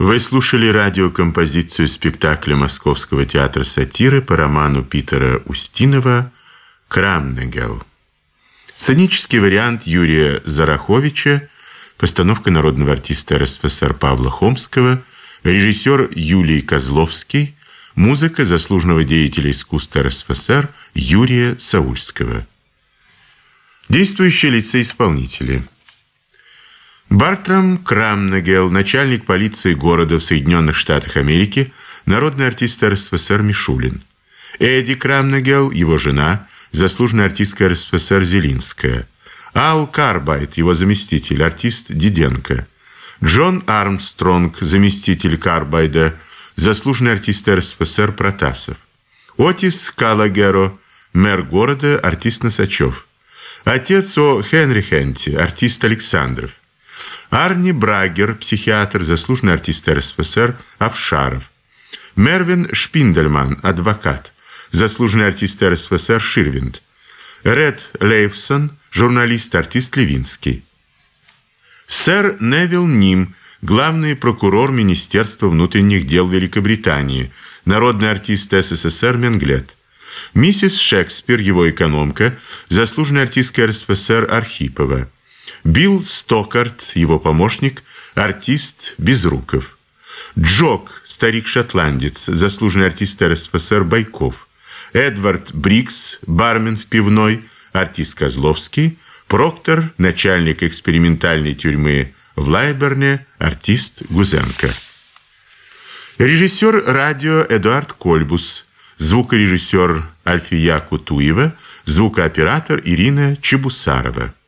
Вы слушали радиокомпозицию спектакля Московского театра сатиры по роману Питера Устинова «Крамнегел». Сценический вариант Юрия Зараховича, постановка народного артиста РСФСР Павла Хомского, режиссер Юлий Козловский, музыка заслуженного деятеля искусства РСФСР Юрия Саульского. Действующие лица-исполнители. Бартрам Крамнегел, начальник полиции города в Соединенных Штатах Америки, народный артист РСФСР Мишулин. Эдди Крамнегел, его жена, заслуженная артистка РСФСР Зелинская. Ал Карбайт, его заместитель, артист Диденко. Джон Армстронг, заместитель Карбайда, заслуженный артист РСФСР Протасов. Отис Калагеро, мэр города, артист Носачев. Отец О. Хенри Хенти, артист Александров. Арни Брагер, психиатр, заслуженный артист РСФСР Авшаров. Мервин Шпиндельман, адвокат, заслуженный артист РСФСР Ширвинд. Ред Лейфсон, журналист, артист Левинский. Сэр Невилл Ним, главный прокурор Министерства внутренних дел Великобритании, народный артист СССР Менглет. Миссис Шекспир, его экономка, заслуженная артистка РСФСР Архипова. Билл Стокарт, его помощник, артист Безруков. Джок, старик-шотландец, заслуженный артист РСФСР Байков. Эдвард Брикс, бармен в пивной, артист Козловский. Проктор, начальник экспериментальной тюрьмы в Лайберне, артист Гузенко. Режиссер радио Эдуард Кольбус, звукорежиссер Альфия Кутуева, звукооператор Ирина Чебусарова.